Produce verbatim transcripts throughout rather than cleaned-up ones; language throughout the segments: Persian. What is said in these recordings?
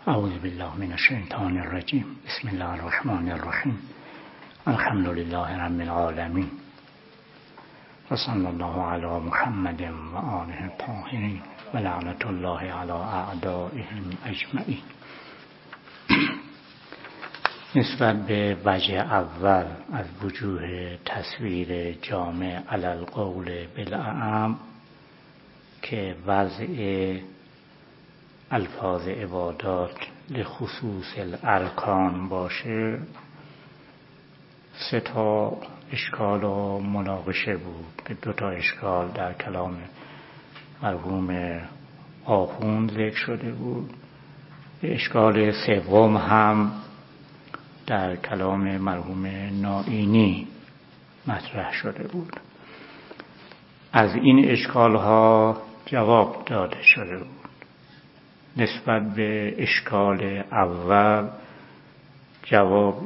اعوذ بالله من الشیطان الرجیم. بسم الله الرحمن الرحیم. الحمد لله رب العالمین و صلی الله علی محمد و آله الطاهرین و لعنت الله علی اعدائهم اجمعین. نسبت به وجه اول از وجوه تصویر جامع علی القول بالاعم که وضع الفاظ عبادات لخصوص الارکان باشه، سه تا اشکال و مناقشه بود که دو تا اشکال در کلام مرحوم آخوند ذکر شده بود، اشکال سوم هم در کلام مرحوم نائینی مطرح شده بود. از این اشکال ها جواب داده شده بود. نسبت به اشکال اول جواب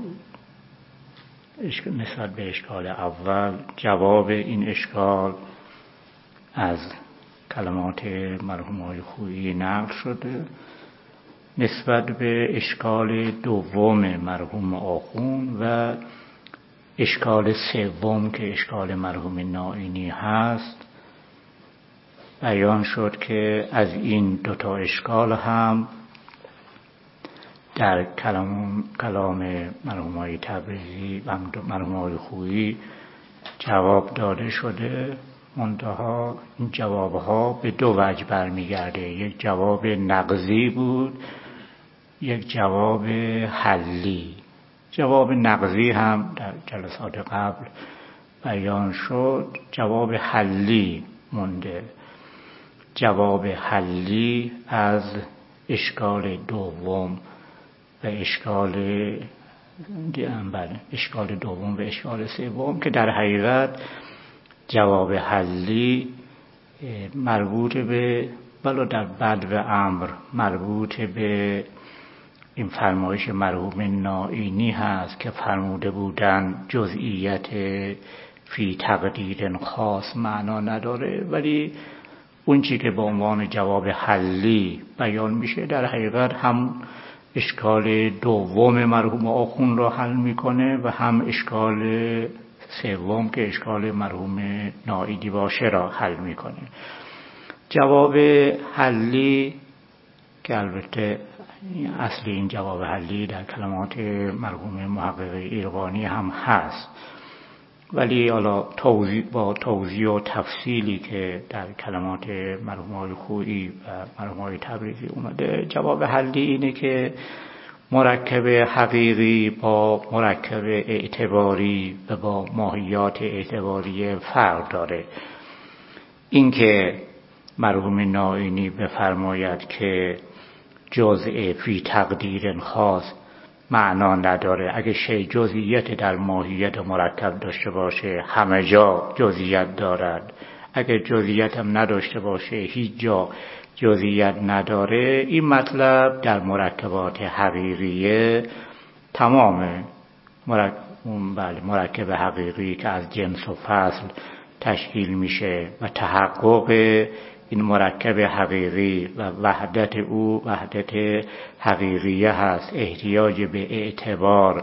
نسبت به اشکال اول جواب این اشکال از کلمات مرحوم آقای خویی نقل شده. نسبت به اشکال دوم مرحوم آخوند و اشکال سوم که اشکال مرحوم نائینی هست، بیان شد که از این دو تا اشکال هم در کلام کلام مرحوم آقای تبریزی و مرحوم آقای خویی جواب داده شده. منتها این جوابها به دو وجه برمیگرده. یک جواب نقضی بود، یک جواب حلی. جواب نقضی هم در جلسات قبل بیان شد، جواب حلی مونده. جواب حلی از اشکال دوم و اشکال بله اشکال دوم و اشکال سوم که در حقیقت جواب حلی مربوط به بلا در بد و امر مربوط به این فرمایش مرحوم نائینی هست که فرموده بودن جزئیت فی تقدیر خاص معنا نداره، ولی اون چی که به عنوان جواب حلی بیان میشه در حقیقت هم اشکال دوم مرحوم آخوند را حل میکنه و هم اشکال سوم که اشکال مرحوم نائینی باشه را حل میکنه. جواب حلی که البته اصل این جواب حلی در کلمات مرحوم محقق ایرانی هم هست، ولی حالا توضیح با توضیح و تفصیلی که در کلمات مرحوم آقای خویی و مرحوم آقای تبریزی اومده، جواب حلی اینه که مرکب حقیقی با مرکب اعتباری و با ماهیات اعتباری فرق داره. این که مرحوم نائینی بفرماید که جزء فی تقدیر خاص معنا نداره، اگه شی جزئیت در ماهیت مرکب داشته باشه همه جا جزئیت دارد، اگه جزئیت هم نداشته باشه هیچ جا جزئیت نداره. این مطلب در مرکبات حقیقیه تمامه. مرکب بله مرکب حقیقی که از جنس و فصل تشکیل میشه و تحقق این مرکب حقیقی و وحدت او وحدت حقیقیه هست، احتیاج به اعتبار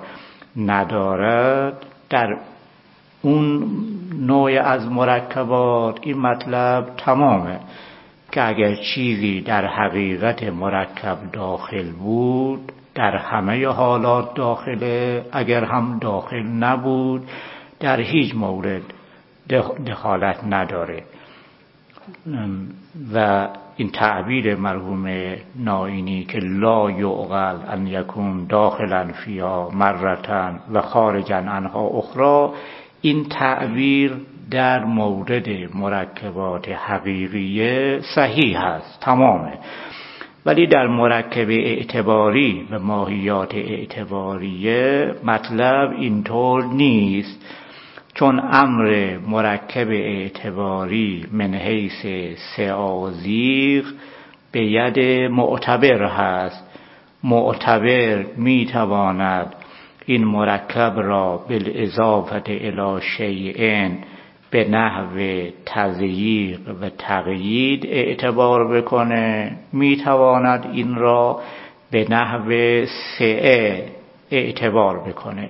ندارد. در اون نوع از مرکبات این مطلب تمامه که اگر چیزی در حقیقت مرکب داخل بود در همه حالات داخله، اگر هم داخل نبود در هیچ مورد دخالت نداره. و این تعبیر مرحوم نائینی که لا یعقل ان یکون داخلا فیها مرتن و خارجا عنها اخرى، این تعبیر در مورد مرکبات حقیقیه صحیح هست، تمامه. ولی در مرکب اعتباری و ماهیات اعتباریه مطلب اینطور نیست، چون امر مرکب اعتباری من حیث سعازیق به ید معتبر هست. معتبر میتواند این مرکب را بالاضافه الی شیء به نحو تضییق و تقیید اعتبار بکنه، میتواند این را به نحو سعه اعتبار بکنه.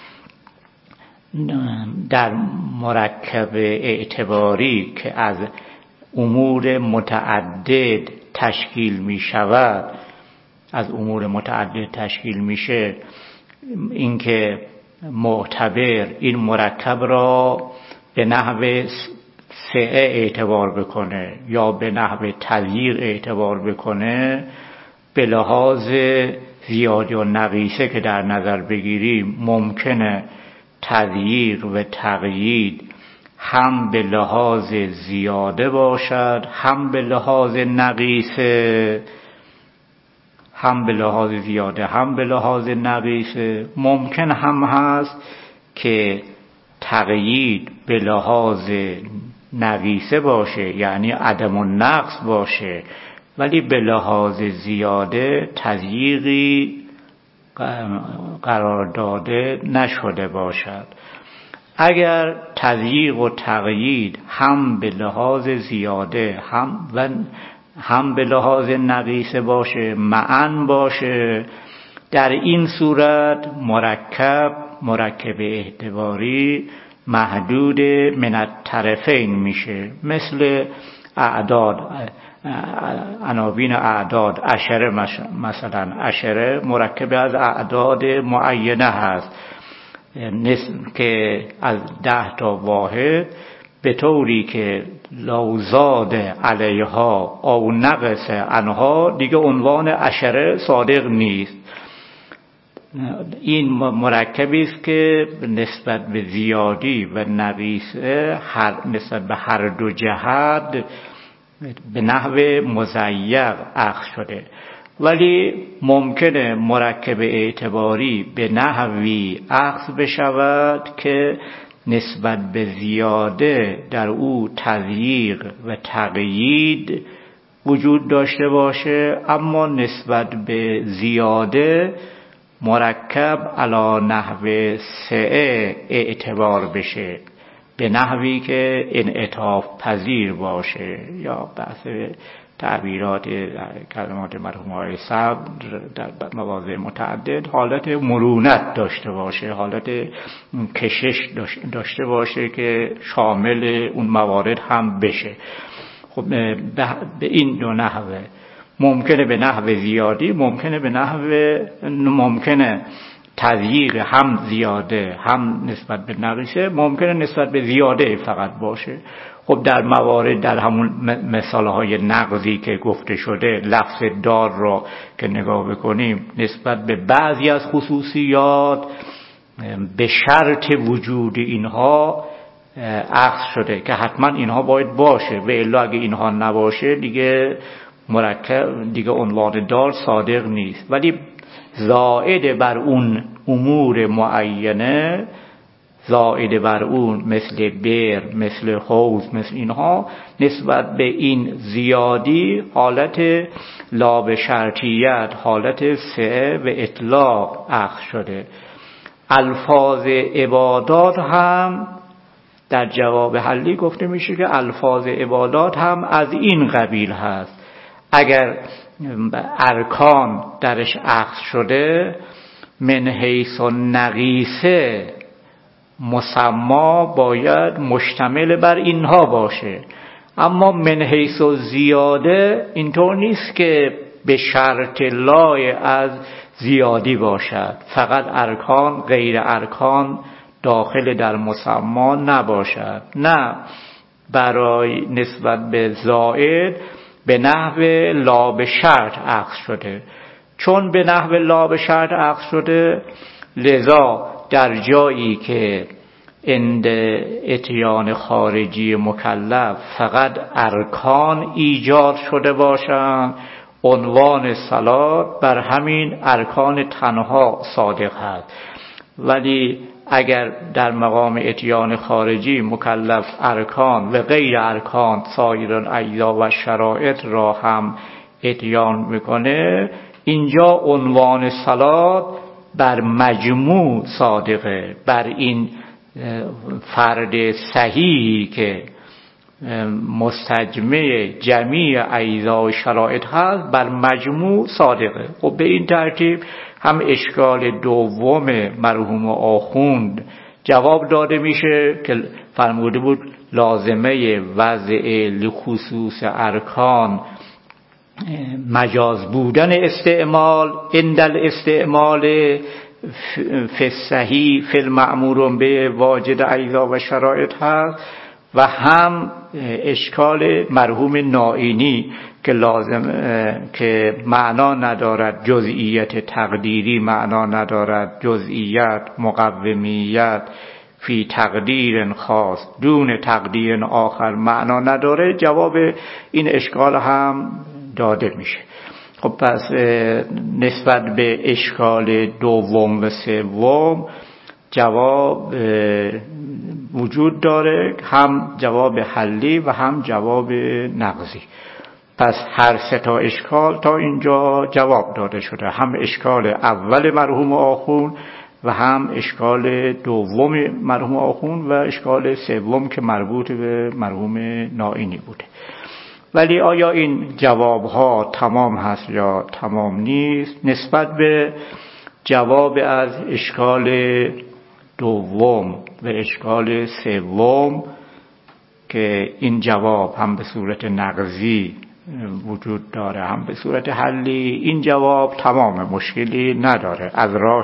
در مرکب اعتباری که از امور متعدد تشکیل می شود، از امور متعدد تشکیل میشه، اینکه معتبر این مرکب را به نحو سعه اعتبار بکنه یا به نحو تغییر اعتبار بکنه، به لحاظ زیاده و نقیصه که در نظر بگیریم ممکنه تغییر و تقیید هم به لحاظ زیاده باشد، هم به لحاظ نقیصه، هم به لحاظ زیاده هم به لحاظ نقیصه. ممکن هم هست که تقیید به لحاظ نقیصه باشه، یعنی عدم النقص باشه، ولی به لحاظ زیاده تضییقی قرار داده نشده باشد. اگر تضییق و تقیید هم به لحاظ زیاده هم و هم به لحاظ نقیصه باشه، معن باشه، در این صورت مرکب مرکب اعتباری محدود من الطرفین میشه. مثل اعداد، عناوین اعداد، عشره مثلا، عشره مرکب از اعداد معینه هست که از ده تا واحد، به طوری که لو زاد علیها او نقص عنها دیگه عنوان عشره صادق نیست. این مرکبی است که نسبت به زیادی و نقیصه هر نسبت به هر دو جهت به نحو مضیق اخذ شده، ولی ممکنه مرکب اعتباری به نحوی اخذ بشود که نسبت به زیاده در او تضییق و تقیید وجود داشته باشه، اما نسبت به زیاده مرکب علی نحو سعه اعتبار بشه، به نحوی که انعطاف پذیر باشه، یا بحث تعبیرات کلمات مرحوم آقای صدر در مواضع متعدد حالت مرونت داشته باشه، حالت کشش داشته باشه که شامل اون موارد هم بشه. خب به این دو نحوه ممکنه به نحو زیادی، ممکنه به نحو ممکنه تضییق هم زیاده هم نسبت به نقیصه، ممکنه نسبت به زیاده فقط باشه. خب در موارد در همون مثالهای نقضی که گفته شده، لفظ دار را که نگاه بکنیم، نسبت به بعضی از خصوصیات به شرط وجود اینها اخذ شده که حتما اینها باید باشه، و الا اگه اینها نباشه دیگه مرکب دیگه عنوان دار صادق نیست. ولی زائد بر اون امور معینه، زائد بر اون مثل بر، مثل حوض، مثل اینها، نسبت به این زیادی حالت لاب شرطیت، حالت سعه و اطلاق اخذ شده. الفاظ عبادات هم در جواب حلی گفته میشه که الفاظ عبادات هم از این قبیل هست. اگر ارکان درش اخذ شده، من حیث نقیصه مسما باید مشتمل بر اینها باشه، اما من حیث زیاده اینطور نیست که به شرط لای از زیادی باشد، فقط ارکان غیر ارکان داخل در مسما نباشد. نه، برای نسبت به زائد به نحو لا به شرط اخذ شده. چون به نحو لا به شرط اخذ شده، لذا در جایی که عند اتیان خارجی مکلف فقط ارکان ایجاد شده باشند، عنوان صلات بر همین ارکان تنها صادق هست. ولی اگر در مقام اتیان خارجی مکلف ارکان و غیر ارکان سایر الاجزا و شرایط را هم اتیان میکنه، اینجا عنوان صلات بر مجموع صادقه، بر این فرد صحیحی که مستجمع جمیع اجزا و شرایط هست بر مجموع صادقه. خب به این ترتیب هم اشکال دوم مرحوم آخوند جواب داده میشه که فرموده بود لازمه وضع لخصوص ارکان مجاز بودن استعمال اندل استعمال فصحی فی المأمور به واجد اجزا و شرایط هست و هم اشکال مرحوم نائینی که لازم که معنا ندارد جزئیت تقدیری معنا ندارد جزئیت مقومیت فی تقدیر خاص دون تقدیر آخر معنا نداره. جواب این اشکال هم داده میشه. خب پس نسبت به اشکال دوم و سوم جواب وجود داره، هم جواب حلی و هم جواب نقضی. پس هر سه تا اشکال تا اینجا جواب داده شده، هم اشکال اول مرحوم آخوند و هم اشکال دوم مرحوم آخوند و اشکال سوم که مربوط به مرحوم نائینی بوده. ولی آیا این جواب ها تمام هست یا تمام نیست؟ نسبت به جواب از اشکال دوم و اشکال سوم که این جواب هم به صورت نقضی وجود داره هم به صورت حلی، این جواب تمام مشکلی نداره. از راه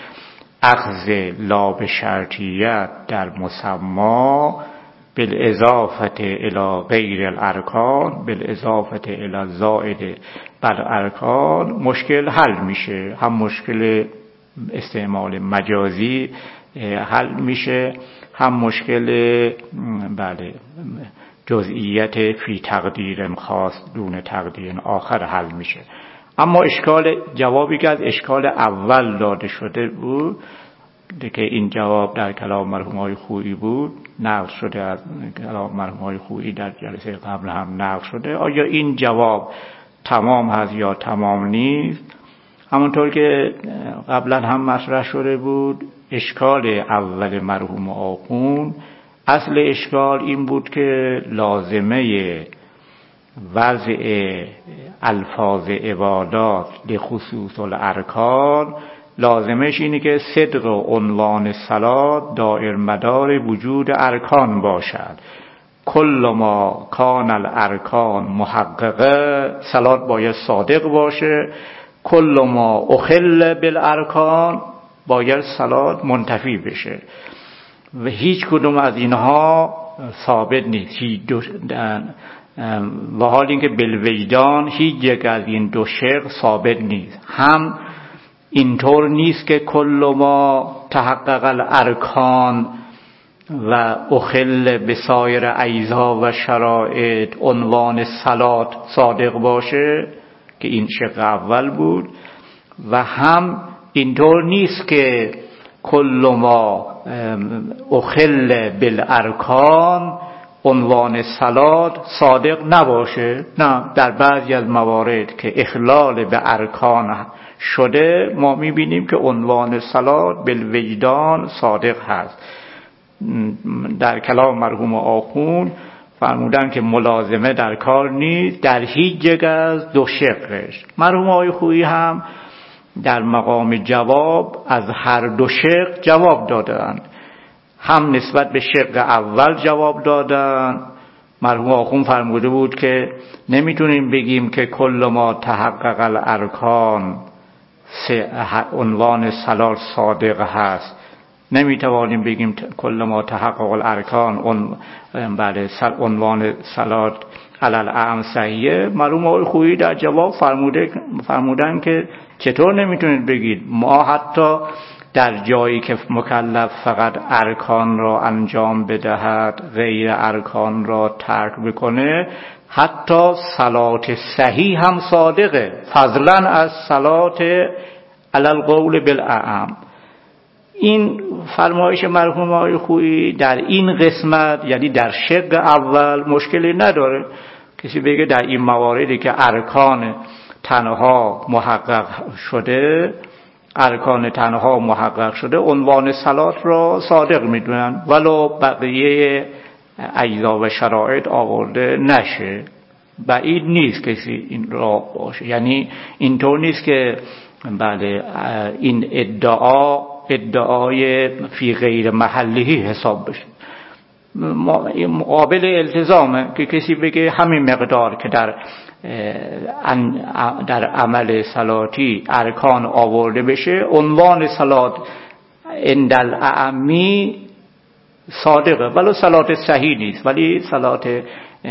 اخذ لاب شرطیت در مسما بالاضافه الی غیر الارکان بالاضافه الی زائد بر ارکان مشکل حل میشه. هم مشکل استعمال مجازی حل میشه، هم مشکل بله جزئیت فی تقدیر خاص دون تقدیر آخر حل میشه. اما اشکال جوابی که از اشکال اول داده شده بود که این جواب در کلام مرحوم های خویی بود، نقل شده از کلام مرحوم های خویی در جلسه قبل هم نقل شده، آیا این جواب تمام هست یا تمام نیست؟ همونطور که قبلا هم مطرح شده بود اشکال اول مرحوم آخوند اصل اشکال این بود که لازمه وضع الفاظ عبادات لخصوص الارکان لازمش اینه که صدق و عنوان صلات دائر مدار وجود ارکان باشد. کل ما کان الارکان محققه، صلات باید صادق باشه. کل ما اخل بالارکان، باید صلات منتفی بشه و هیچ کدوم از اینها ثابت نیست. هیچ دو و حال اینکه بالوجدان هیچ یک از این دو شق ثابت نیست. هم اینطور نیست که کل ما تحقق الارکان و اخل بسایر اجزا و شرایط عنوان صلات صادق باشه که این شق اول بود، و هم اینطور نیست که کل ما اخل بالارکان عنوان صلات صادق نباشه. نه، در بعضی از موارد که اخلال به ارکان شده ما میبینیم که عنوان صلات بالوجدان صادق هست. در کلام مرحوم آخوند فرمودن که ملازمه در کار نیست در هیچ یک از دو شقش. مرحوم آقای خویی هم در مقام جواب از هر دو شق جواب دادند، هم نسبت به شق اول جواب دادن. مرحوم آخوند فرموده بود که نمیتونیم بگیم که کل ما تحقق الارکان عنوان صلات صادق هست، نمیتوانیم بگیم کل ما تحقق الارکان عنوان صلات علل اعم صحیحه. مرحوم آقای خویی در جواب فرموده فرمودن که چطور نمیتونید بگید؟ ما حتی در جایی که مکلف فقط ارکان را انجام بدهد غیر ارکان را ترک بکنه، حتی صلات صحیح هم صادقه، فضلا از صلات علی القول بالاعم. این فرمایش مرحوم آقای خویی در این قسمت یعنی در شق اول مشکلی نداره. کسی بگه در این مواردی که ارکان تنها محقق شده ارکان تنها محقق شده عنوان صلات را صادق میدونن، ولو بقیه اجزا و شرایط آورده نشه. بعید نیست کسی این را باشه. یعنی اینطور نیست که بله این ادعا ادعای فی غیر محلی حساب بشه. مقابل التزامه که کسی بگه همین مقدار که در در عمل صلاتی ارکان آورده بشه، عنوان صلات اندل اعمی صادقه، ولو صلات صحیح نیست، ولی صلات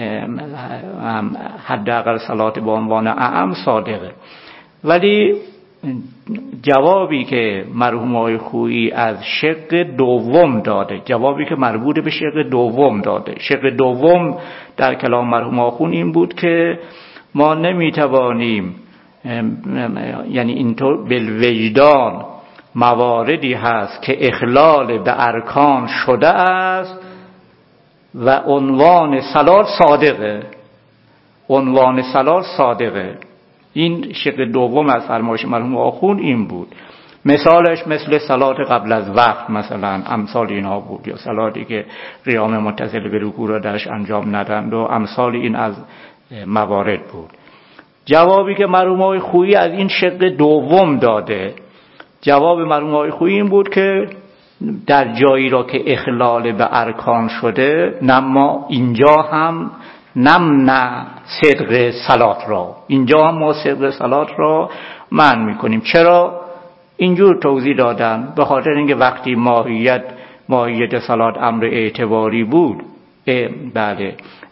حداقل صلات با عنوان اعم صادقه. ولی جوابی که مرحوم آقای خویی از شق دوم داده، جوابی که مربوط به شق دوم داده، شق دوم در کلام مرحوم آخون این بود که ما نمیتوانیم، یعنی اینطور بالوجدان مواردی هست که اخلال به ارکان شده است و عنوان صلات صادقه، عنوان صلات صادقه. این شق دوم از فرمایش مرحوم آخون این بود. مثالش مثل صلات قبل از وقت مثلا، امثال اینها بود، یا صلاتی که قیام متصل به رکوع را درش انجام ندند و امثال این از موارد بود. جوابی که مرحوم آقای خویی از این شق دوم داده، جواب مرحوم آقای خویی این بود که در جایی را که اخلال به ارکان شده، نما اینجا هم نمنع صدق صلات را، اینجا هم ما صدق صلات را منع میکنیم. چرا؟ اینجور توضیح دادن به خاطر اینکه وقتی ماهیت ماهیت صلات امر اعتباری بود، بله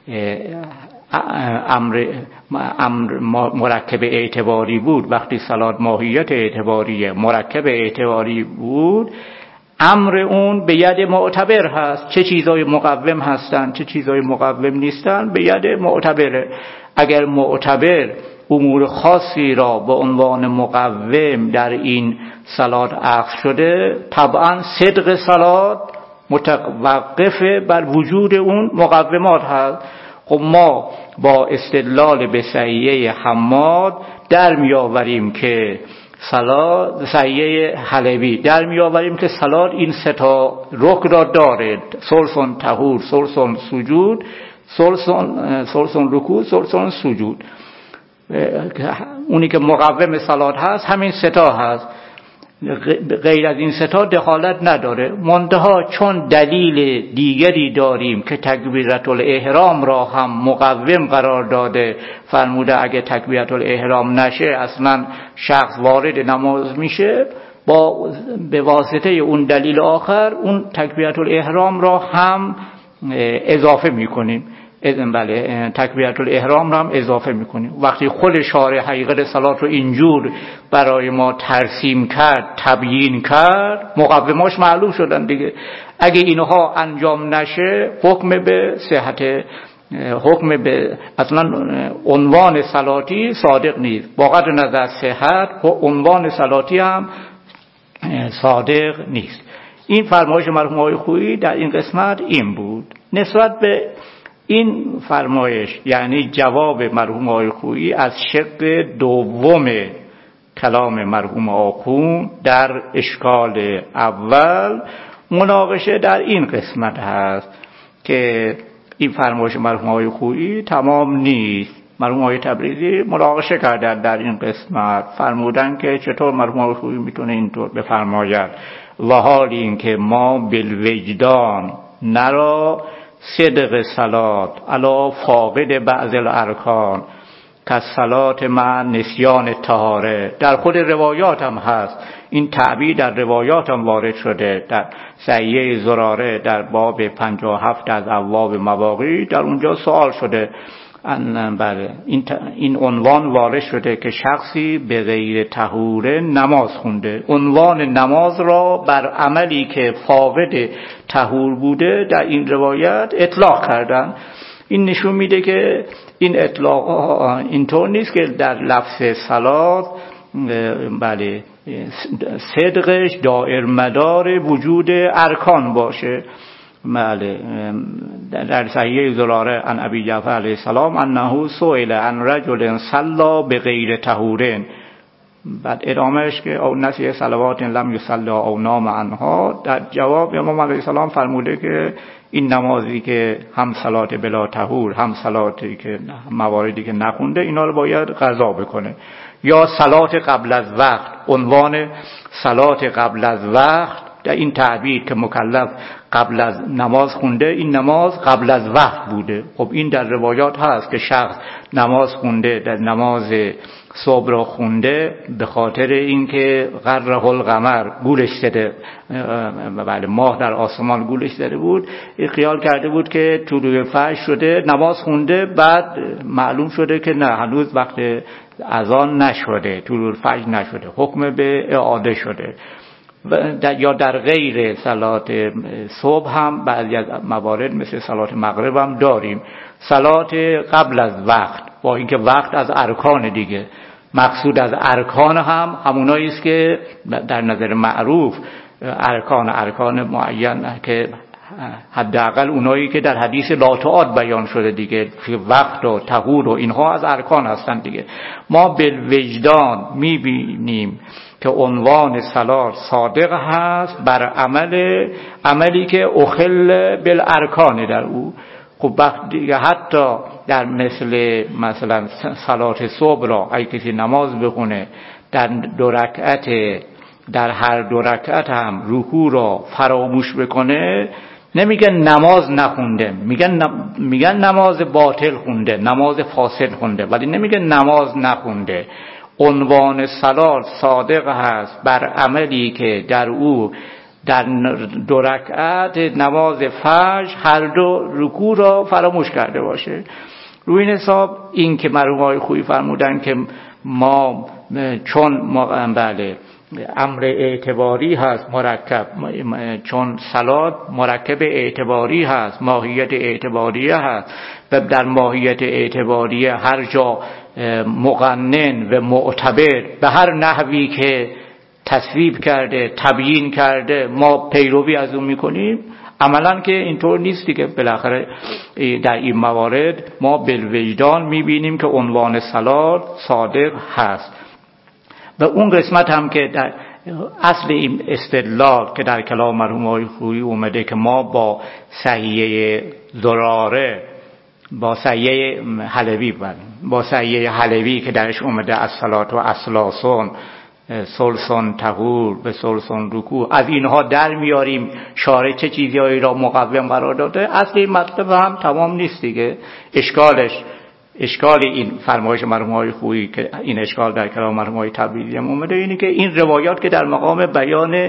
امر امر مرکب اعتباری بود، وقتی صلات ماهیت اعتباریه، مرکب اعتباری بود، امر اون به ید معتبر هست. چه چیزای مقوم هستن، چه چیزای مقوم نیستن، به ید معتبره. اگر معتبر امور خاصی را به عنوان مقوم در این صلات اخذ شده، طبعا صدق صلات متوقف بر وجود اون مقومات هست. خب ما با استدلال به صحیحه حماد در می آوریم که صلات، صحیحه حلبی در می آوریم که صلات این سه تا رکن را داره: ثلث طهور، ثلث سجود، ثلث رکوع، ثلث سجود. اونی که مقوم صلات هست همین سه تا هست، غیر از این سه تا دخالت نداره. منتها چون دلیل دیگری داریم که تکبیرت الاحرام را هم مقوم قرار داده، فرموده اگه تکبیرت الاحرام نشه اصلا شخص وارد نماز میشه، با به واسطه اون دلیل آخر اون تکبیرت الاحرام را هم اضافه میکنیم. بله تکبیرت الاحرام را هم اضافه میکنیم. وقتی خود شارع حقیقت صلات رو اینجور برای ما ترسیم کرد، تبیین کرد، مقوماش معلوم شدن دیگه. اگه اینها انجام نشه حکم به صحت، حکم به اصلا عنوان صلاتی صادق نیست. با قدر نظر صحت عنوان صلاتی هم صادق نیست. این فرمایش مرحوم آقای خویی در این قسمت این بود. نسبت به این فرمایش، یعنی جواب مرحوم آقای خویی از شق دوم کلام مرحوم آخون در اشکال اول، مناقشه در این قسمت هست که این فرمایش مرحوم آقای خویی تمام نیست. مرحوم آقای تبریزی مناقشه کردن در این قسمت، فرمودن که چطور مرحوم آقای خویی میتونه اینطور بفرماید و حال این که ما بالوجدان نرا صدق صلات علا فاقد بعض الارکان که صلات مع نسیان طهاره. در خود روایات هم هست این تعبیر، در روایات هم وارد شده. در صحیحه زراره در باب پنجاه و هفت از ابواب مواقیت در اونجا سوال شده، بله این, این عنوان وارد شده که شخصی به غیر طهوره نماز خونده. عنوان نماز را بر عملی که فاقد طهور بوده در این روایت اطلاق کردن. این نشون میده که این اطلاق اینطور نیست که در لفظ صلات بله صدقش دائر مدار وجود ارکان باشه. بله در صحیحه زراره عن ابی جعفر علیه السلام انه سئل عن رجل صلی بغیر طهور، بعد ادامهش که او نسی صلوات لم یصلی او نام عنها، در جواب امام علیه السلام فرموده که این نمازی که هم صلات بلا طهور هم صلاتی که مواردی که نخونده اینا رو باید قضا بکنه. یا صلات قبل از وقت، عنوان صلات قبل از وقت در این تعبیر که مکلف قبل از نماز خونده، این نماز قبل از وقت بوده. خب این در روایات هست که شخص نماز خونده، در نماز صبح را خونده به خاطر اینکه غره القمر گولش زده، بله ماه در آسمان گولش زده بود، خیال کرده بود که طلوع فجر شده، نماز خونده، بعد معلوم شده که نه هنوز وقت اذان نشده، طلوع فجر نشده، حکم به اعاده شده. یا در غیر صلات صبح هم بعضی از موارد مثل صلات مغرب هم داریم صلات قبل از وقت، با اینکه وقت از ارکان دیگه، مقصود از ارکان هم همونایی است که در نظر معروف ارکان ارکان معین که حداقل اونایی که در حدیث لا تعاد بیان شده دیگه، که وقت و طهور و اینها از ارکان هستن دیگه. ما بالوجدان میبینیم که عنوان صلات صادق هست بر عمل عملی که اخل بالارکان در او. خب وقتی حتی در مثل مثلا صلات صبح را اگه کسی نماز بخونه در دو رکعت، در هر دو رکعت هم رکوع را فراموش بکنه، نمیگن نماز نخونده، میگن میگن نماز باطل خونده، نماز فاسد خونده، ولی نمیگن نماز نخونده. عنوان صلات صادق هست بر عملی که در او در دو رکعت نماز فجر هر دو رکوع را فراموش کرده باشه. روی این حساب این که مرحوم خویی فرمودن که ما چون ما بله امر اعتباری هست مرکب، چون صلات مرکب اعتباری هست، ماهیت اعتباریه هست و در ماهیت اعتباریه هر جا مقنن و معتبر به هر نحوی که تصویب کرده تبیین کرده ما پیروی از اون میکنیم. عملا که اینطور نیستی که بالاخره در این موارد ما بالوجدان میبینیم که عنوان صلات صادق هست. و اون قسمت هم که در اصل این استدلال که در کلام مرحوم آقای خویی اومده که ما با صحیحه زراره، با صحیحه حلوی با صحیحه حلوی که درش اومده از صلات و اصلاسون سلسون طهور به سلسون رکوع، از اینها در میاریم شارع چه چیزهایی را مقوم قرار داده. اصل این مطلب هم تمام نیست دیگه. اشکالش اشکال این فرمایش مرحوم آقای خویی که این اشکال در کلام مرحوم آقای تبریزی هم اومده اینه که این روایات که در مقام بیان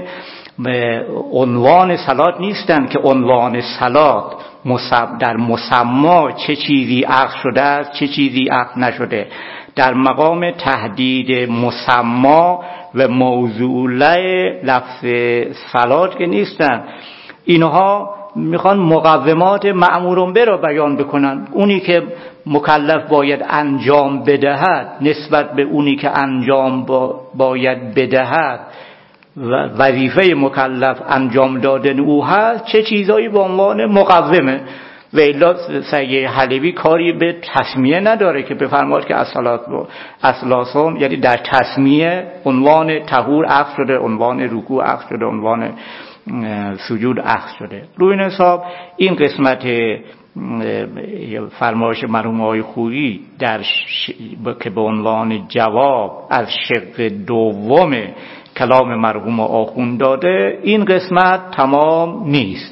عنوان صلات نیستن که عنوان صلات در مسما چه چیزی عقد شده است چه چیزی عقد نشده، در مقام تحدید مسما و موضوعه لفظ صلات که نیستن. اینها میخوان مقومات مأمور به را بیان بکنن. اونی که مکلف باید انجام بدهد نسبت به اونی که انجام با باید بدهد و وظیفه مکلف انجام دادن او هست، چه چیزایی به عنوان مقومه. و الا صحیحه حلوی کاری به تسمیه نداره که بفرماد که الصلات اصلاسون، یعنی در تسمیه عنوان طهور عقد شده، عنوان رکوع عقد شده، عنوان سجود عقد شده. روی این حساب این قسمت فرمایش مرحوم آقای خویی در ش... که به عنوان جواب از شق دوم کلام مرحوم آخوند داده، این قسمت تمام نیست.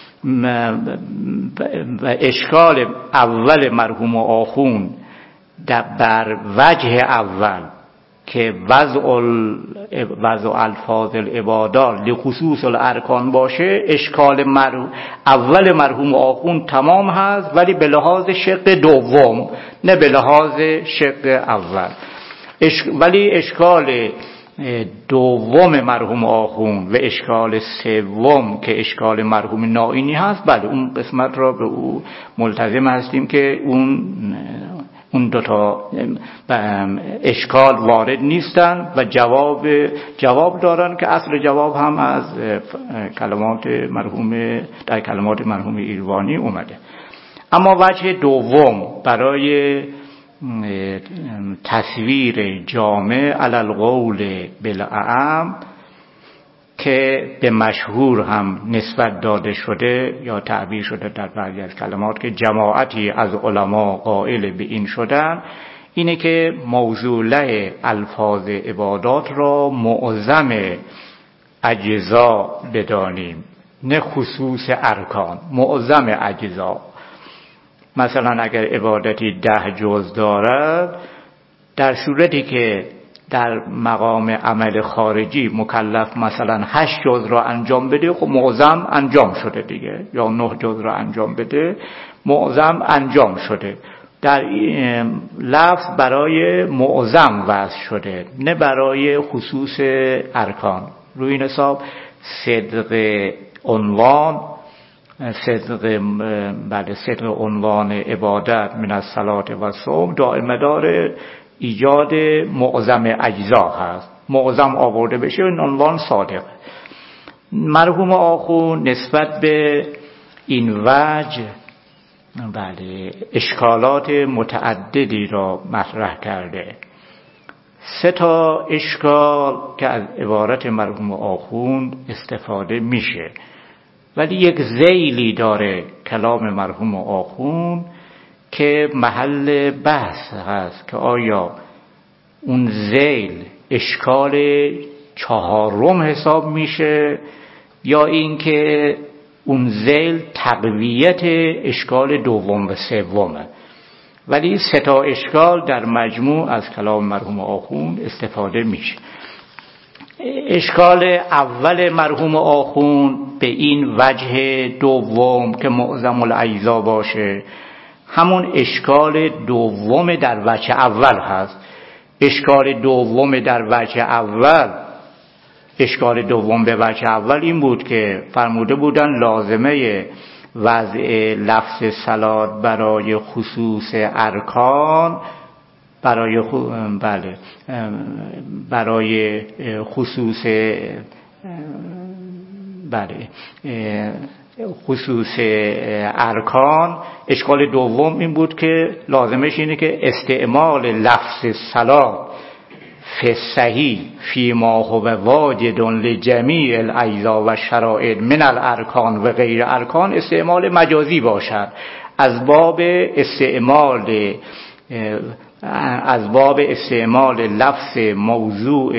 و اشکال اول مرحوم آخوند بر وجه اول که وضع وضع الفاظ العبادات لخصوص الارکان باشه، اشکال مرحوم اول مرحوم آخوند تمام هست، ولی به لحاظ شق دوم نه به لحاظ شق اول. اش... ولی اشکال دوم مرحوم آخوند و اشکال سوم که اشکال مرحوم نائینی هست، بله اون قسمت را به او ملتزم هستیم که اون اون دوتا اشکال وارد نیستن و جواب جواب دارن که اصل جواب هم از کلمات مرحوم در کلمات مرحوم ایروانی اومده. اما وجه دوم برای تصویر جامع علی القول بالاعم که به مشهور هم نسبت داده شده یا تعبیر شده در بعضی از کلمات که جماعتی از علما قائل به این شدن، اینه که موضوعه الفاظ عبادات را معظم اجزا بدانیم، نه خصوص ارکان، معظم اجزا. مثلا اگر عبادتی ده جز دارد، در صورتی که در مقام عمل خارجی مکلف مثلا هشت جز را انجام بده، خب معظم انجام شده دیگه، یا نه جز را انجام بده معظم انجام شده. در لفظ برای معظم وضع شده، نه برای خصوص ارکان. روی این حساب صدق عنوان صدق بله صدق عنوان عبادت من الصلاة و الصوم دائم مدار ایجاد معظم اجزا هست. معظم آورده بشه این عنوان صادق. مرحوم آخوند نسبت به این وجه بله اشکالات متعددی را مطرح کرده. سه تا اشکال که از عبارت مرحوم آخوند استفاده میشه، ولی یک ذیلی داره کلام مرحوم آخوند که محل بحث هست که آیا اون ذیل اشکال چهارم حساب میشه یا اینکه اون ذیل تقویت اشکال دوم و سومه. ولی سه تا اشکال در مجموع از کلام مرحوم آخوند استفاده میشه. اشکال اول مرحوم آخوند به این وجه دوم که معظم الاجزا باشه، همون اشکال دوم در وجه اول هست. اشکال دوم در وجه اول اشکال دوم به وجه اول این بود که فرموده بودن لازمه وضع لفظ صلات برای خصوص ارکان برای خ... بله برای خصوص بله خصوص ارکان. اشکال دوم این بود که لازمش اینه که استعمال لفظ صلات فی صحیح فی ما هو واجد لجمیع الاجزا و شرائط من الارکان و غیر ارکان استعمال مجازی باشد، از باب استعمال از باب استعمال لفظ موضوع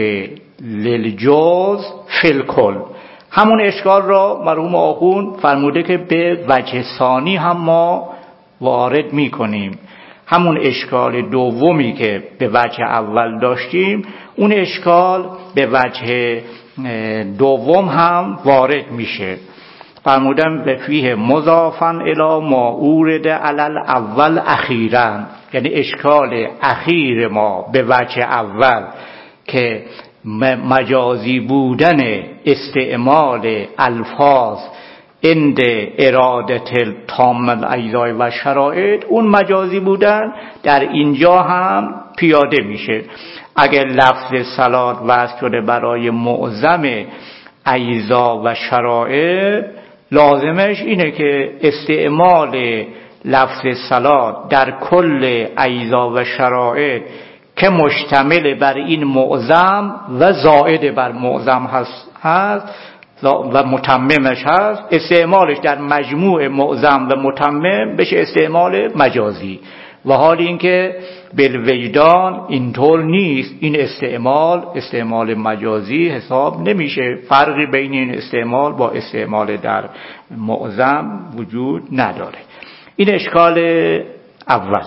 للجوز فی الکل. همون اشکال را مرحوم آخوند فرموده که به وجه ثانی هم ما وارد می کنیم. همون اشکال دومی که به وجه اول داشتیم، اون اشکال به وجه دوم هم وارد میشه. فرمودن به فیه مضافا الی ما اورد علی اول اخیرا، یعنی اشکال اخیر ما به وجه اول که مجازی بودن استعمال الفاظ عند ارادت تام الاجزا و شرائط، اون مجازی بودن در اینجا هم پیاده میشه. اگر لفظ صلات وضع شده برای معظم اجزا و شرائط، لازمش اینه که استعمال لفظ صلات در کل اجزا و شرائط که مشتمل بر این معظم و زائد بر معظم هست, هست و متممش هست، استعمالش در مجموع معظم و متمم بشه استعمال مجازی. و حال اینکه بالوجدان اینطور نیست، این استعمال استعمال مجازی حساب نمیشه. فرقی بین این استعمال با استعمال در معظم وجود نداره. این اشکال اول.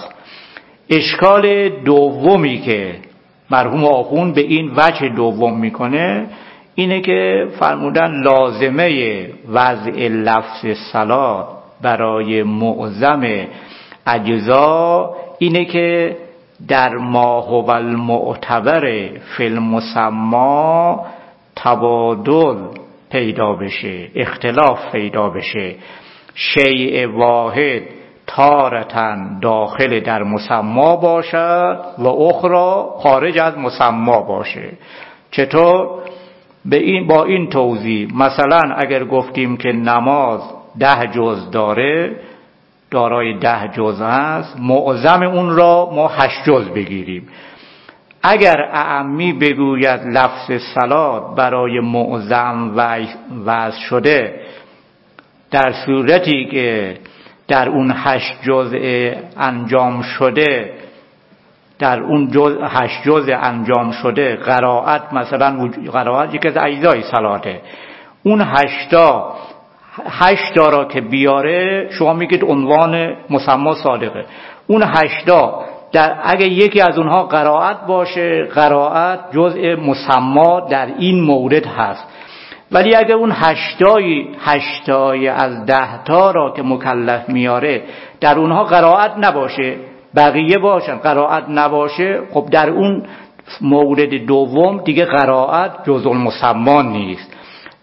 اشکال دومی که مرحوم آخوند به این وجه دوم میکنه اینه که فرمودن لازمه وضع لفظ صلات برای معظم اجزا اینه که در ما هو المعتبر فی المسمی تبادل پیدا بشه، اختلاف پیدا بشه. شیء واحد تارتن داخل در مسمی باشد و اخرى خارج از مسمی باشه. چطور؟ به این با این توضیح، مثلا اگر گفتیم که نماز ده جز داره، دارای ده جز هست، معظم اون را ما هشت جز بگیریم. اگر اعمی بگوید لفظ صلات برای معظم وضع شده، در صورتی که در اون هشت جزء انجام شده، در اون جز هشت جزء انجام شده قرائت، مثلا قرائت یکی از اجزای صلاته، اون هشتا هشتا را که بیاره شما میگید عنوان مسما صادقه. اون هشتا در اگه یکی از اونها قرائت باشه، قرائت جزء مسما در این مورد هست. ولی اگه اون هشتای هشتای از ده تا را که مکلف میاره در اونها قرائت نباشه، بقیه باشن قرائت نباشه، خب در اون مورد دوم دیگه قرائت جزء المسما نیست.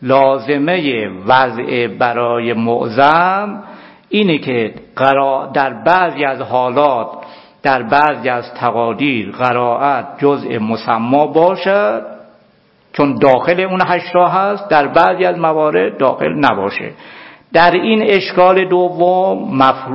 لازمه وضع برای معظم اینه که در بعضی از حالات، در بعضی از تقادیر قرائت جزء مسما باشد، چون داخل اون هشتا هست، در بعضی از موارد داخل نباشه. در این اشکال دوم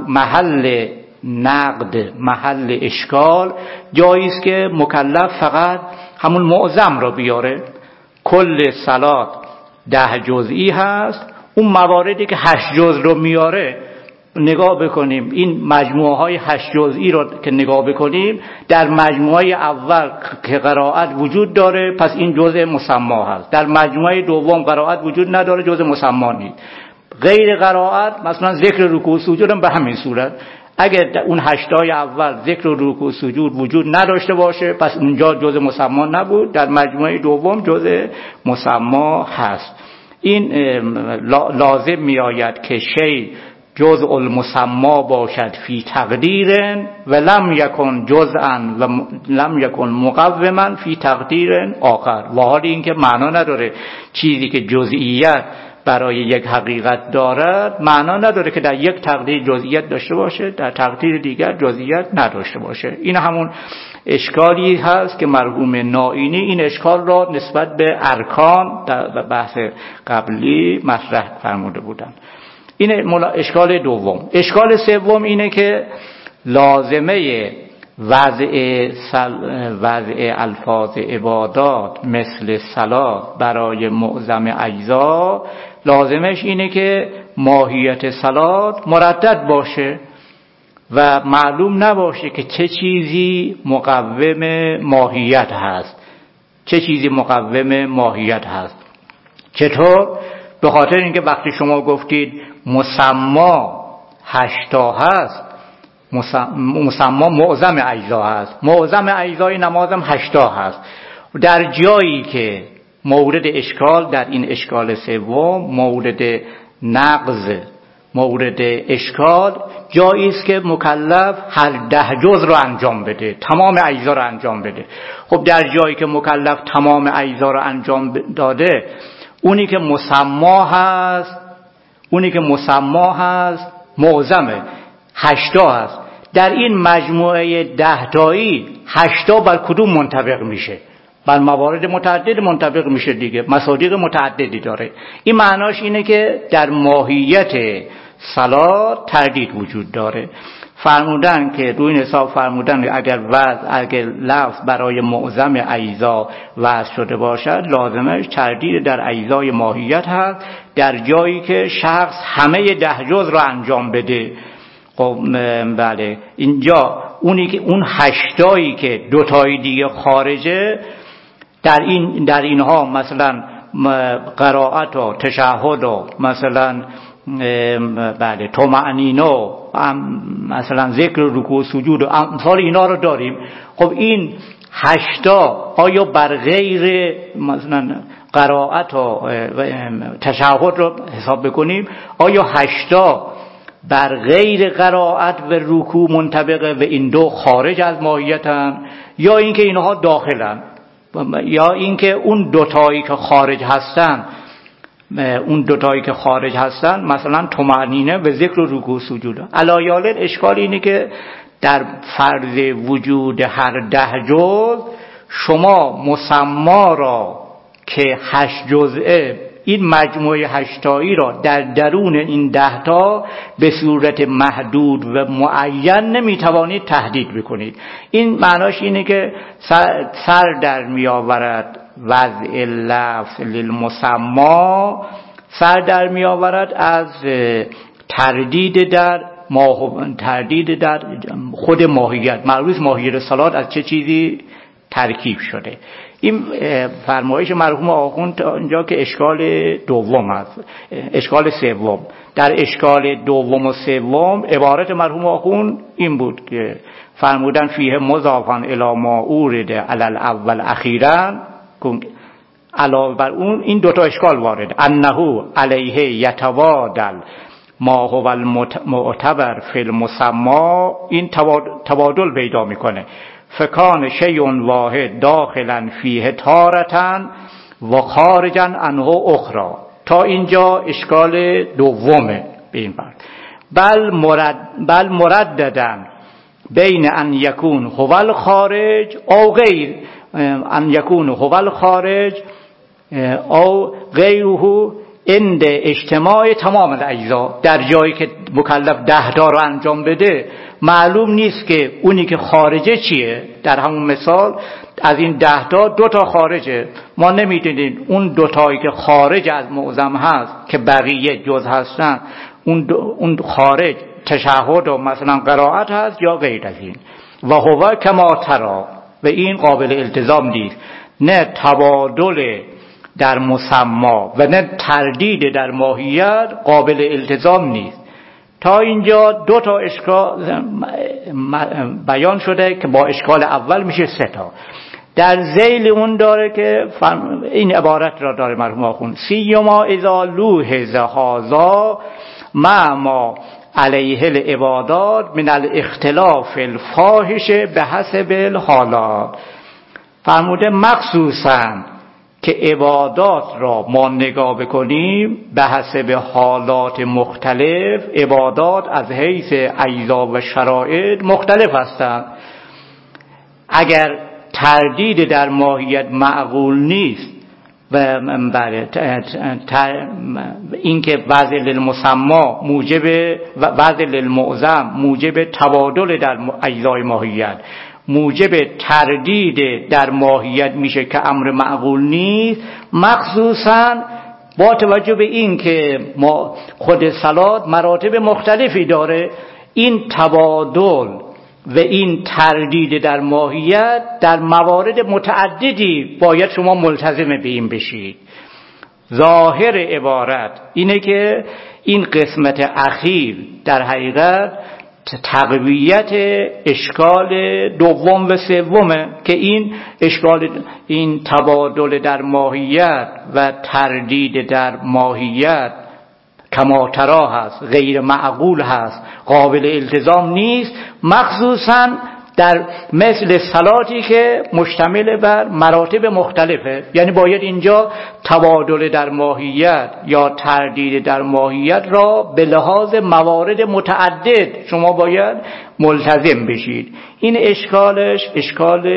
محل نقد، محل اشکال جاییست که مکلف فقط همون معظم را بیاره. کل صلات ده جزئی هست، اون مواردی که هشت جز رو میاره نگاه بکنیم، این مجموعه های هشت جزئی رو که نگاه بکنیم، در مجموعه اول که قرائت وجود داره پس این جزء مسما هست، در مجموعه دوم قرائت وجود نداره جزء مسما نیست. غیر قرائت مثلا ذکر رکوع سجود هم به همین صورت، اگر اون هشتای اول ذکر رکوع سجود وجود نداشته باشه پس اونجا جزء مسما نبود، در مجموعه دوم جزء مسما هست. این لازم میآید که شی جزء المسما باشد فی تقدیر و لم یکن جزءا و لم یکن مقوما فی تقدیر آخر. و حالی این که معنا نداره چیزی که جزئیت برای یک حقیقت دارد معنا نداره که در یک تقدیر جزئیت داشته باشه، در تقدیر دیگر جزئیت نداشته باشه. این همون اشکالی هست که مرحوم نائینی این اشکال را نسبت به ارکان در بحث قبلی مطرح فرموده بودند. این اشکال دوم. اشکال سوم اینه که لازمه وضع وضع الفاظ عبادات مثل صلات برای معظم اجزا، لازمش اینه که ماهیت صلات مردد باشه و معلوم نباشه که چه چیزی مقوم ماهیت هست، چه چیزی مقوم ماهیت هست. چطور؟ به خاطر اینکه وقتی شما گفتید مسما هشتا هست، مسما معظم اجزا هست، معظم اجزای نمازم هشتا هست. در جایی که مورد اشکال در این اشکال سوم مورد نقض، مورد اشکال جایی است که مکلف هر ده جز رو انجام بده، تمام اجزا رو انجام بده. خب در جایی که مکلف تمام اجزا رو انجام داده، اونی که مسما هست اونی که مسما هست معظمه، هشتا هست. در این مجموعه ده تایی هشتا بر کدوم منطبق میشه؟ بر موارد متعدد منطبق میشه دیگه، مصادیق متعددی داره. این معناش اینه که در ماهیت صلات تردید وجود داره. فرمودن که روی این حساب فرمودن اگر وضع اگر لفظ برای معظم اجزا وضع شده باشد، لازمش تردید در اجزای ماهیت هست، در جایی که شخص همه ده جز را انجام بده. خب بله، اینجا اونی که اون هشتایی که دو تای دیگه خارجه، در این در اینها مثلا قرائت و تشهد و مثلا بله طمأنینه، مثلا ذکر رکوع سجود و امثال اینا رو داریم. خب این هشتا آیا بر غیر مثلا قرائت و تشهد رو حساب بکنیم، آیا هشتا بر غیر قرائت و رکوع منطبقه و این دو خارج از ماهیتن، یا اینکه اینها داخلن، یا اینکه اون دوتایی که خارج هستن اون دوتایی که خارج هستن مثلا طمأنینه و ذکر و رکوع سجود. علایال اشکال اینه که در فرض وجود هر ده جز شما مسما را که هشت جزئه این مجموعه هشتایی را در درون این ده تا به صورت محدود و معین نمیتوانید تهدید بکنید. این معناش اینه که سر, سر در میآورد وضع لفظ للمسمی، سر در میآورد از تردید در ماه... تردید در خود ماهیت. معروف ماهیت صلات از چه چیزی ترکیب شده. این فرمایش مرحوم آخوند اینجا که اشکال دوم است، اشکال سوم. در اشکال دوم و سوم عبارت مرحوم آخوند این بود که فرمودن فیه مضافن الی ما اورد علی الاول اخیرا، علاوه بر اون این دوتا اشکال وارد، انه علیه یتبادل ما هو المعتبر فی المسمی، این تبادل پیدا میکنه. فکان شیء واحد داخلا فیه تارة و خارجا عنه اخرى. تا اینجا اشکال دومه به این بر. بل مرد بل مرددن بین ان یکون هو الخارج او غیر ان یکون هو الخارج او غیره عند اجتماع تمام الاجزا. در جایی که مکلف ده تا رو انجام بده معلوم نیست که اونی که خارجه چیه. در همون مثال از این ده تا دو تا خارجه، ما نمیدونیم اون دو تایی که خارج از معظم هست که بقیه جز هستن اون, اون خارج تشهد و مثلا قرائت هست یا غیر از این. و هو کما ترا، و این قابل التزام نیست، نه تبادل در مسما و نه تردید در ماهیت قابل التزام نیست. تا اینجا دو تا اشکال بیان شده که با اشکال اول میشه سه تا. در ذیل اون داره که این عبارت را داره مرحوم آخوند: سیما اذا لوحظ هذا مع ما علیه العبادات من الاختلاف الفاحش به حسب الحالات. فرموده مخصوصاً که عبادات را ما نگاه بکنیم به حسب حالات مختلف. عبادات از حیث اجزا و شرایط مختلف هستند. اگر تردید در ماهیت معقول نیست و اینکه وضع للمسمی موجب وضع للمعظم موجب تبادل در اجزای ماهیت، موجب تردید در ماهیت میشه که امر معقول نیست. مخصوصا با توجه به این که ما خود صلات مراتب مختلفی داره، این تبادل و این تردید در ماهیت در موارد متعددی باید شما ملتزم به این بشید. ظاهر عبارت اینه که این قسمت اخیر در حقیقت تقویت اشکال دوم و سومه که این اشکال این تبادل در ماهیت و تردید در ماهیت کما ترا هست، غیر معقول هست، قابل التزام نیست. مخصوصا در مثل صلاتی که مشتمل بر مراتب مختلفه، یعنی باید اینجا تبادل در ماهیت یا تردید در ماهیت را به لحاظ موارد متعدد شما باید ملتزم بشید. این اشکالش اشکال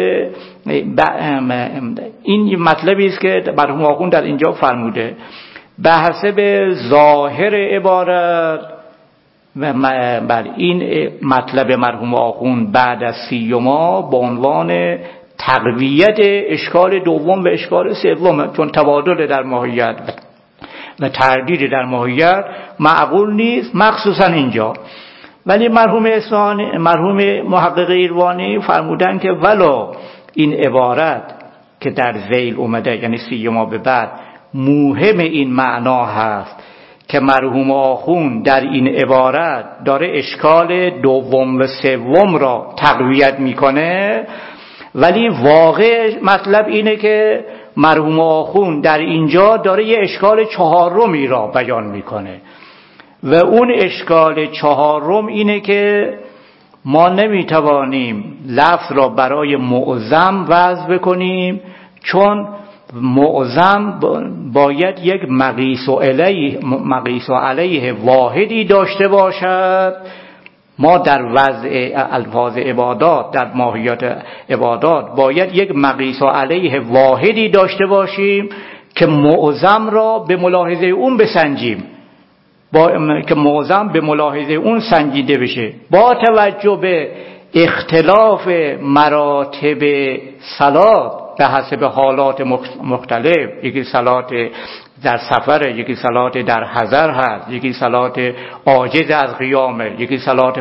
این مطلبی است که مرحوم آخوند در اینجا فرموده. به حسب ظاهر عبارت و بر این مطلب مرحوم آخوند بعد از سیما با عنوان تقویت اشکال دوم و اشکال سوم، چون تبادل در ماهیت و تردید در ماهیت معقول نیست مخصوصا اینجا. ولی مرحوم اصفهانی، مرحوم محقق ایروانی فرمودن که ولو این عبارت که در ذیل اومده یعنی سیما به بعد مهم این معنا هست که مرحوم آخوند در این عبارت داره اشکال دوم و سوم را تقویت میکنه، ولی واقع مطلب اینه که مرحوم آخوند در اینجا داره یه اشکال چهارمی را بیان میکنه و اون اشکال چهارم اینه که ما نمیتوانیم لفظ را برای معظم وضع بکنیم، چون معظم باید یک مقیس علیه مقیس علیه واحدی داشته باشد. ما در وضع الفاظ عبادات در ماهیت عبادات باید یک مقیس علیه واحدی داشته باشیم که معظم را به ملاحظه اون بسنجیم، با که معظم به ملاحظه اون سنجیده بشه با توجه به اختلاف مراتب صلات به حسب حالات مختلف. یکی صلات در سفر، یکی صلات در حضر هست، یکی صلات عاجز از قیامه، یکی صلات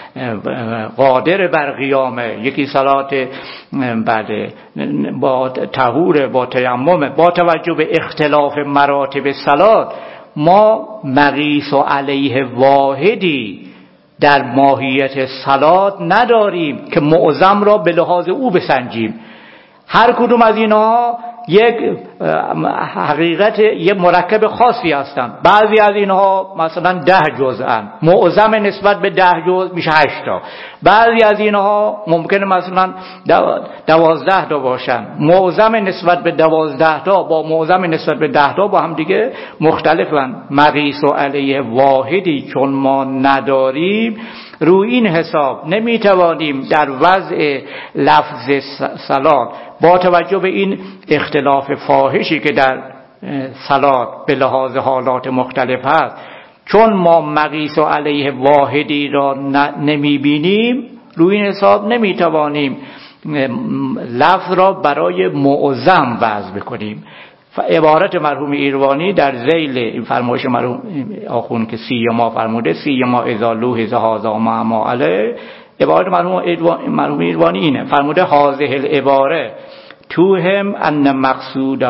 قادر بر قیامه، یکی صلات بله با طهور، با تیمم. با توجه به اختلاف مراتب صلات ما مقیس و علیه واحدی در ماهیت صلات نداریم که معظم را به لحاظ او بسنجیم. هر کدوم از اینها یک حقیقت، یک مرکب خاصی هستند. بعضی از اینها مثلا ده جزءن، معظم نسبت به ده جزء میشه هشت تا. بعضی از اینها ممکنه مثلا دوازده تا باشن، معظم نسبت به دوازده تا با معظم نسبت به ده تا با هم دیگه مختلفن. مقیس و علیه واحدی چون ما نداریم، روی این حساب نمیتوانیم در وضع لفظ صلات با توجه به این اختلاف فاحشی که در صلات به لحاظ حالات مختلف هست، چون ما مقیس و علیه واحدی را نمیبینیم، روی این حساب نمیتوانیم لفظ را برای معظم وضع بکنیم. عبارت مرحوم ایروانی در ذیل این فرمایش مرحوم آخون که سی ما فرموده، سی ما اذا لوح زهازا ما ما علیه، عبارت مرحوم ایروانی اینه، فرموده هذه العباره توهم ان مقصوده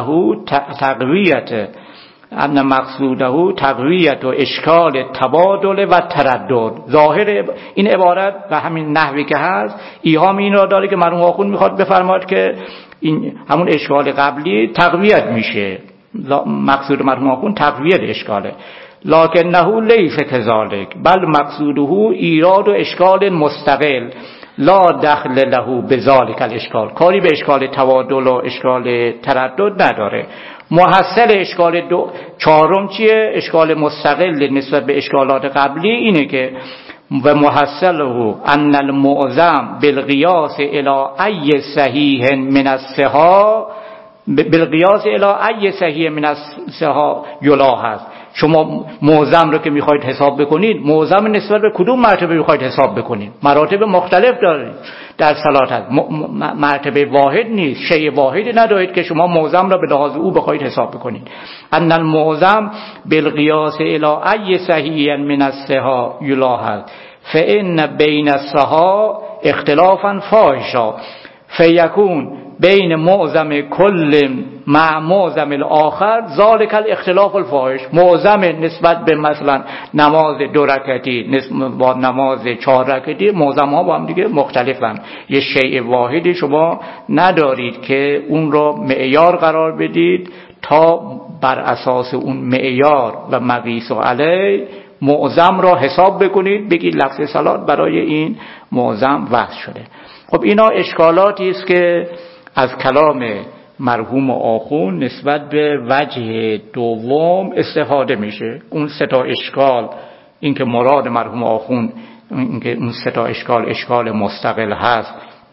تقویت ان مقصوده تقویت و اشکال تبادل و تردد. ظاهر این عبارت و همین نحوی که هست ایهام این را داره که مرحوم آخوند میخواد بفرماید که این همون اشکال قبلی تقویت میشه. مقصود مرحوم آخوند تقویت اشکاله، لکنه لیس کذالک بل مقصوده ایراد و اشکال مستقل لا دخل له بذالک الاشکال. کاری به اشکال تبادل و اشکال تردد نداره. محصل اشکال دو چهارم چیه؟ اشکال مستقل نسبت به اشکالات قبلی اینه که و محصله ان المعظم بالقیاس الى ای صحیح من الصحا بالقیاس الى ای صحیح من الصحا یلاحظ. شما معظم رو که میخواید حساب بکنید، معظم نسبت به کدوم مرتبه میخواید حساب بکنید؟ مراتب مختلف دارید در صلات هست، مرتبه واحد نیست، شیء واحدی ندارید که شما معظم را به لحاظ او بخواید حساب بکنید. ان المعظم بالقیاس الی ای صحیح من الصحا یلاحظ فان بین الصحا اختلافا فاحشا فیکون بین معظم کل مع معظم الاخر ذالک الاختلاف الفاحش. معظم نسبت به مثلا نماز دو رکعتی نسبت با نماز چهار رکعتی، معظم ها با هم دیگه مختلفن. یه شیء واحدی شما ندارید که اون رو معیار قرار بدید تا بر اساس اون معیار و مقیس علیه معظم را حساب بکنید، بگید لفظ صلات برای این معظم وضع شده. خب اینا اشکالاتی است که از کلام مرحوم آخوند نسبت به وجه دوم استفاده میشه. اون سه تا اشکال، این که مراد مرحوم آخوند این که اون سه تا اشکال اشکال مستقل هست،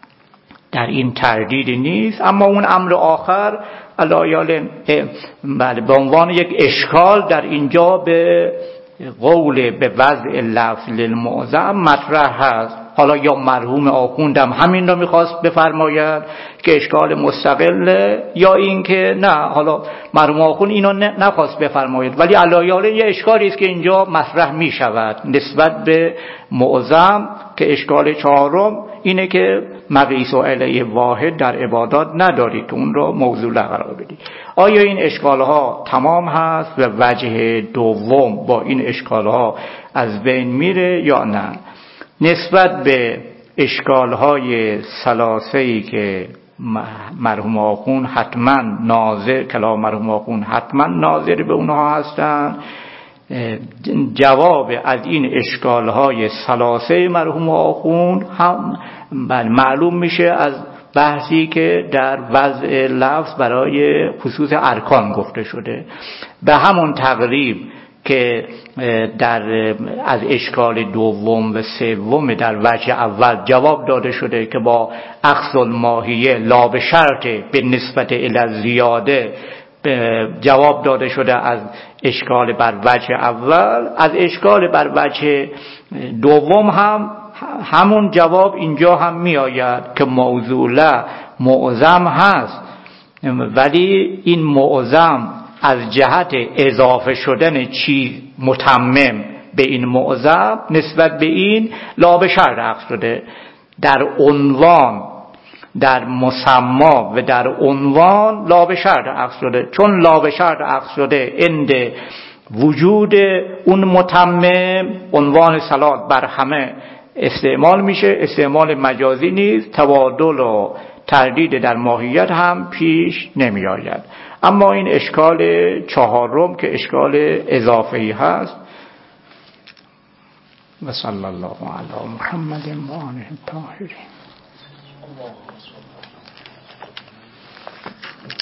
در این تردیدی نیست. اما اون امر آخر علایال بله به عنوان یک اشکال در اینجا به قول به وضع لفظ للمعظم مطرح هست. حالا یا مرحوم آخوندم همین رو میخواست بفرماید که اشکال مستقله، یا این که نه، حالا مرحوم آخوند اینو نخواست بفرماید، ولی علایال یه اشکالی است که اینجا مطرح میشود نسبت به معظم، که اشکال چهارم اینه که مقیس و علیه واحد در عبادات ندارید که اون رو موضوع قرار بدید. آیا این اشکالها تمام هست و وجه دوم با این اشکالها از بین میره یا نه؟ نسبت به اشکالهای ثلاثه‌ای که مرحوم آخوند حتما ناظر کلام مرحوم آخوند حتما ناظر به اونها هستند، جواب از این اشکالهای ثلاثه مرحوم آخوند هم معلوم میشه از بحثی که در وضع لفظ برای خصوص ارکان گفته شده. به همون تقریب که در از اشکال دوم و سوم در وجه اول جواب داده شده که با اخذ الماهیه لا به شرط به نسبت الی زیاده جواب داده شده از اشکال بر وجه اول. از اشکال بر وجه دوم هم همون جواب اینجا هم می آید که موضوع معظم هست، ولی این معظم از جهت اضافه شدن چیز متمم به این معظم نسبت به این لا به شرط عقد شده. در عنوان، در مسما و در عنوان لا به شرط عقد شده، چون لا به شرط عقد شده عند وجود اون متمم عنوان صلات بر همه استعمال میشه، استعمال مجازی نیست، تبادل و تردید در ماهیت هم پیش نمی آید. اما این اشکال چهارم که اشکال اضافه‌ای هست. و صلی الله علی محمد و آله الطاهرین.